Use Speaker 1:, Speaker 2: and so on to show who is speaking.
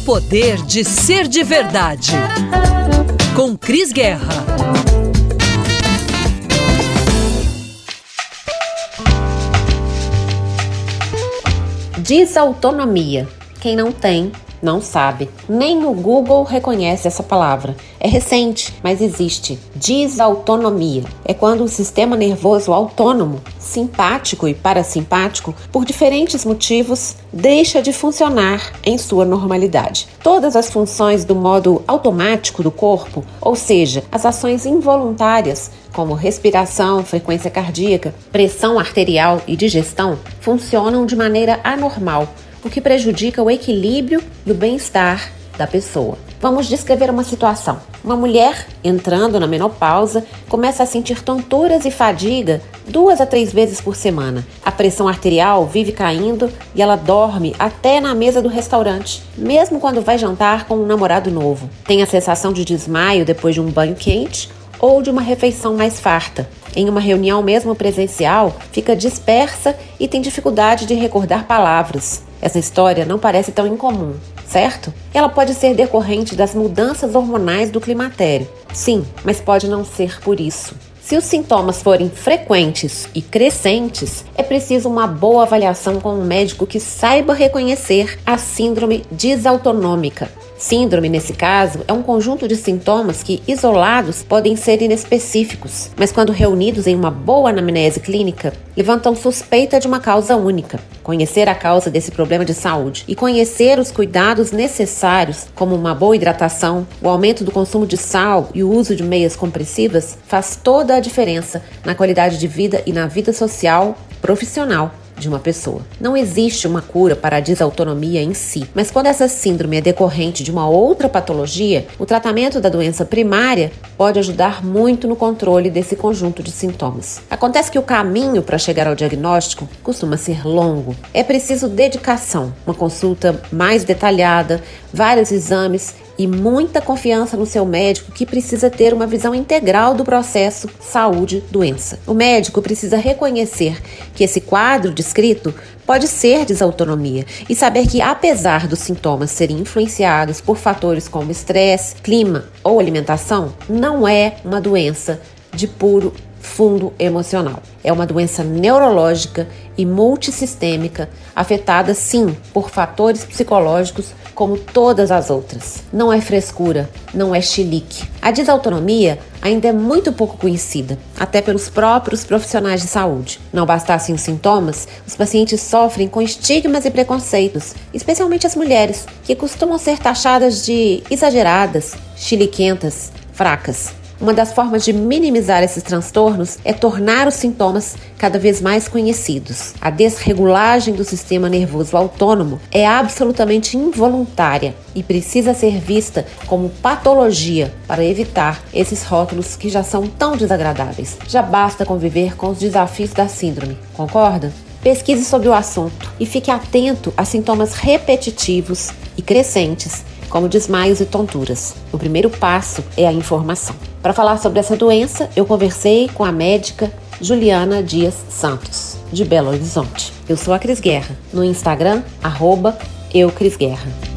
Speaker 1: poder de ser de verdade. Com Cris Guerra.
Speaker 2: Desautonomia. Quem não tem, não sabe. Nem o Google reconhece essa palavra. É recente, mas existe. Desautonomia. É quando o sistema nervoso autônomo, simpático e parasimpático, por diferentes motivos, deixa de funcionar em sua normalidade. Todas as funções do modo automático do corpo, ou seja, as ações involuntárias, como respiração, frequência cardíaca, pressão arterial e digestão, funcionam de maneira anormal, o que prejudica o equilíbrio e o bem-estar da pessoa. Vamos descrever uma situação. Uma mulher, entrando na menopausa, começa a sentir tonturas e fadiga 2 a 3 vezes por semana. A pressão arterial vive caindo e ela dorme até na mesa do restaurante, mesmo quando vai jantar com um namorado novo. Tem a sensação de desmaio depois de um banho quente ou de uma refeição mais farta. Em uma reunião mesmo presencial, fica dispersa e tem dificuldade de recordar palavras. Essa história não parece tão incomum, certo? Ela pode ser decorrente das mudanças hormonais do climatério. Sim, mas pode não ser por isso. Se os sintomas forem frequentes e crescentes, é preciso uma boa avaliação com um médico que saiba reconhecer a síndrome desautonômica. Síndrome, nesse caso, é um conjunto de sintomas que, isolados, podem ser inespecíficos, mas quando reunidos em uma boa anamnese clínica, levantam suspeita de uma causa única. Conhecer a causa desse problema de saúde e conhecer os cuidados necessários, como uma boa hidratação, o aumento do consumo de sal e o uso de meias compressivas, faz toda a diferença na qualidade de vida e na vida social, profissional de uma pessoa. Não existe uma cura para a desautonomia em si, mas quando essa síndrome é decorrente de uma outra patologia, o tratamento da doença primária pode ajudar muito no controle desse conjunto de sintomas. Acontece que o caminho para chegar ao diagnóstico costuma ser longo. É preciso dedicação, uma consulta mais detalhada, vários exames e muita confiança no seu médico, que precisa ter uma visão integral do processo saúde-doença. O médico precisa reconhecer que esse quadro descrito pode ser desautonomia e saber que, apesar dos sintomas serem influenciados por fatores como estresse, clima ou alimentação, não é uma doença de puro fundo emocional. É uma doença neurológica e multissistêmica, afetada sim por fatores psicológicos como todas as outras. Não é frescura, não é chilique. A desautonomia ainda é muito pouco conhecida, até pelos próprios profissionais de saúde. Não bastassem os sintomas, os pacientes sofrem com estigmas e preconceitos, especialmente as mulheres, que costumam ser taxadas de exageradas, chiliquentas, fracas. Uma das formas de minimizar esses transtornos é tornar os sintomas cada vez mais conhecidos. A desregulagem do sistema nervoso autônomo é absolutamente involuntária e precisa ser vista como patologia para evitar esses rótulos que já são tão desagradáveis. Já basta conviver com os desafios da síndrome, concorda? Pesquise sobre o assunto e fique atento a sintomas repetitivos e crescentes, como desmaios e tonturas. O primeiro passo é a informação. Para falar sobre essa doença, eu conversei com a médica Juliana Dias Santos, de Belo Horizonte. Eu sou a Cris Guerra, no Instagram, @eucrisguerra.